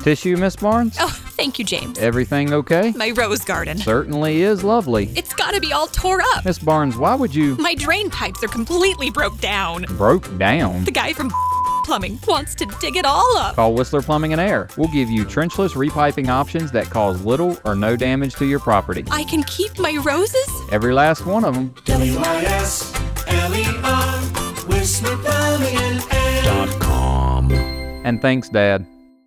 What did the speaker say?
Tissue, Miss Barnes? Oh, thank you, James. Everything okay? My rose garden. Certainly is lovely. It's gotta be all tore up. Miss Barnes, why would you... My drain pipes are completely broke down. Broke down? The guy from Plumbing wants to dig it all up. Call Whistler Plumbing and Air. We'll give you trenchless repiping options that cause little or no damage to your property. I can keep my roses? Every last one of them. WISLER, Whistler Plumbing and Air.com. And thanks, Dad.